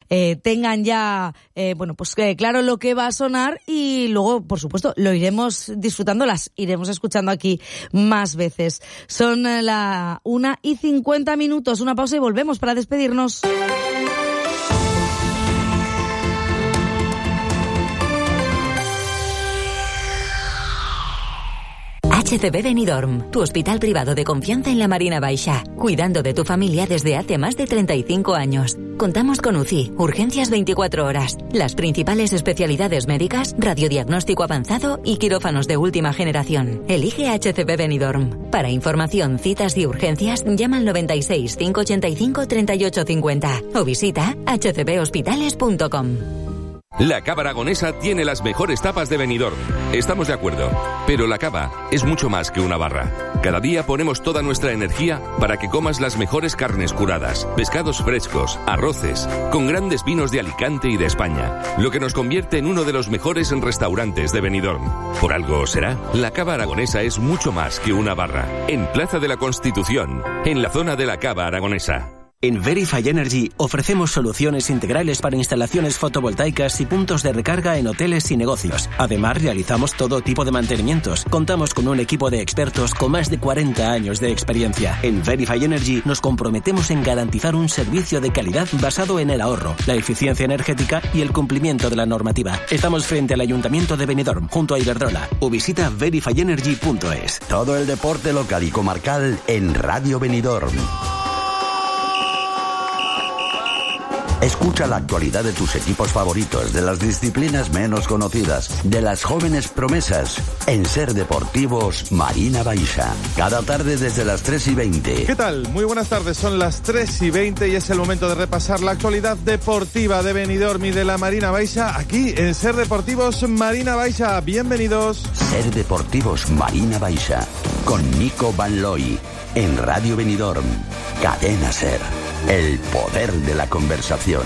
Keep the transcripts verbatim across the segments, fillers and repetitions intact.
eh, tengan ya, eh, bueno, pues eh, claro lo que va a sonar y luego, por supuesto, lo iremos disfrutando, las iremos escuchando aquí más veces. Son eh, la una y cincuenta minutos, una pausa y volvemos para despedirnos. H C B Benidorm, tu hospital privado de confianza en la Marina Baixa, cuidando de tu familia desde hace más de treinta y cinco años. Contamos con U C I, urgencias veinticuatro horas, las principales especialidades médicas, radiodiagnóstico avanzado y quirófanos de última generación. Elige H C B Benidorm. Para información, citas y urgencias, llama al noventa y seis, cinco ochenta y cinco, treinta y ocho cincuenta o visita h c b hospitales punto com. La Cava Aragonesa tiene las mejores tapas de Benidorm. Estamos de acuerdo, pero la cava es mucho más que una barra. Cada día ponemos toda nuestra energía para que comas las mejores carnes curadas, pescados frescos, arroces, con grandes vinos de Alicante y de España, lo que nos convierte en uno de los mejores restaurantes de Benidorm. Por algo será, la Cava Aragonesa es mucho más que una barra. En Plaza de la Constitución, en la zona de la Cava Aragonesa. En Verify Energy ofrecemos soluciones integrales para instalaciones fotovoltaicas y puntos de recarga en hoteles y negocios. Además, realizamos todo tipo de mantenimientos. Contamos con un equipo de expertos con más de cuarenta años de experiencia. En Verify Energy nos comprometemos en garantizar un servicio de calidad basado en el ahorro, la eficiencia energética y el cumplimiento de la normativa. Estamos frente al Ayuntamiento de Benidorm, junto a Iberdrola, o visita verify energy punto es. Todo el deporte local y comarcal en Radio Benidorm. Escucha la actualidad de tus equipos favoritos, de las disciplinas menos conocidas, de las jóvenes promesas, en Ser Deportivos Marina Baixa. Cada tarde desde las tres y veinte. ¿Qué tal? Muy buenas tardes, son las tres y veinte y es el momento de repasar la actualidad deportiva de Benidorm y de la Marina Baixa, aquí en Ser Deportivos Marina Baixa. Bienvenidos. Ser Deportivos Marina Baixa, con Nico Van Looy, en Radio Benidorm, Cadena Ser. El poder de la conversación.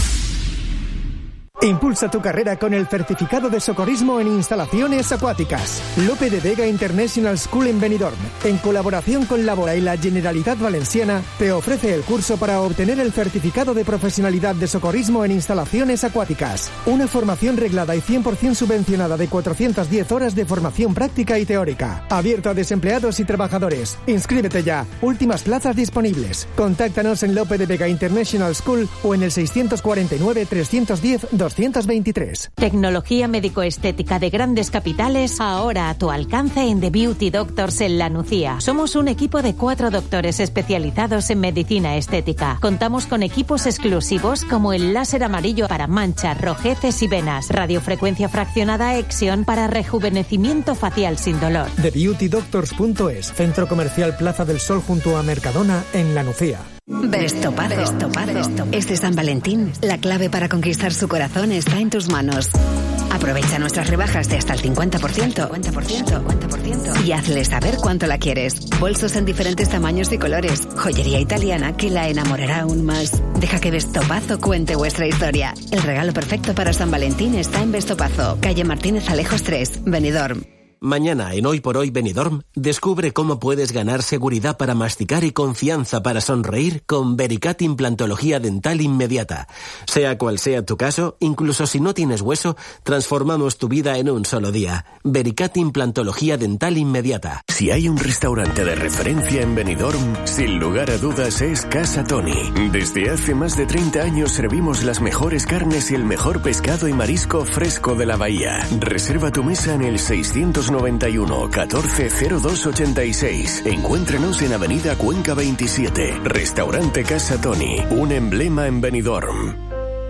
Impulsa tu carrera con el certificado de socorrismo en instalaciones acuáticas. Lope de Vega International School en Benidorm, en colaboración con Labora y la Generalitat Valenciana, te ofrece el curso para obtener el certificado de profesionalidad de socorrismo en instalaciones acuáticas. Una formación reglada y cien por ciento subvencionada de cuatrocientas diez horas de formación práctica y teórica. Abierto a desempleados y trabajadores. Inscríbete ya. Últimas plazas disponibles. Contáctanos en Lope de Vega International School o en el seiscientos cuarenta y nueve, trescientos diez, doscientos veintitrés. Tecnología médico-estética de grandes capitales, ahora a tu alcance en The Beauty Doctors en La Nucía. Somos un equipo de cuatro doctores especializados en medicina estética. Contamos con equipos exclusivos como el láser amarillo para manchas, rojeces y venas, radiofrecuencia fraccionada Exion para rejuvenecimiento facial sin dolor. the beauty doctors punto es, Centro Comercial Plaza del Sol junto a Mercadona en La Nucía. Vestopazo. Vestopazo. Este San Valentín, la clave para conquistar su corazón está en tus manos. Aprovecha nuestras rebajas de hasta el cincuenta por ciento, cincuenta por ciento, cincuenta por ciento y hazle saber cuánto la quieres. Bolsos en diferentes tamaños y colores. Joyería italiana que la enamorará aún más. Deja que Vestopazo cuente vuestra historia. El regalo perfecto para San Valentín está en Vestopazo, calle Martínez Alejos tres, Benidorm. Mañana en Hoy por Hoy Benidorm, descubre cómo puedes ganar seguridad para masticar y confianza para sonreír con Vericat Implantología Dental Inmediata. Sea cual sea tu caso, incluso si no tienes hueso, transformamos tu vida en un solo día. Vericat Implantología Dental Inmediata. Si hay un restaurante de referencia en Benidorm, sin lugar a dudas es Casa Toni. Desde hace más de treinta años servimos las mejores carnes y el mejor pescado y marisco fresco de la bahía. Reserva tu mesa en el seiscientos noventa y uno, catorce, cero dos ochenta y seis. Encuéntranos en Avenida Cuenca veintisiete. Restaurante Casa Toni, un emblema en Benidorm.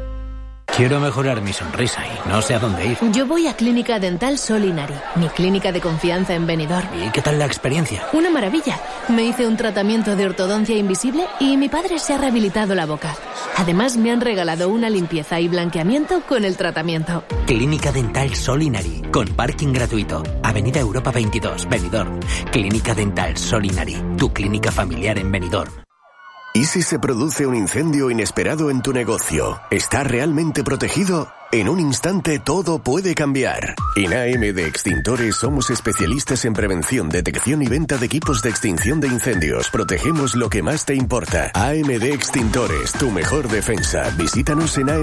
Quiero mejorar mi sonrisa y no sé a dónde ir. Yo voy a Clínica Dental Solinari, mi clínica de confianza en Benidorm. ¿Y qué tal la experiencia? Una maravilla. Me hice un tratamiento de ortodoncia invisible y mi padre se ha rehabilitado la boca. Además, me han regalado una limpieza y blanqueamiento con el tratamiento. Clínica Dental Solinari, con parking gratuito. Avenida Europa veintidós, Benidorm. Clínica Dental Solinari, tu clínica familiar en Benidorm. ¿Y si se produce un incendio inesperado en tu negocio? ¿Está realmente protegido? En un instante todo puede cambiar. En A M D Extintores somos especialistas en prevención, detección y venta de equipos de extinción de incendios. Protegemos lo que más te importa. A M D Extintores, tu mejor defensa. Visítanos en A M D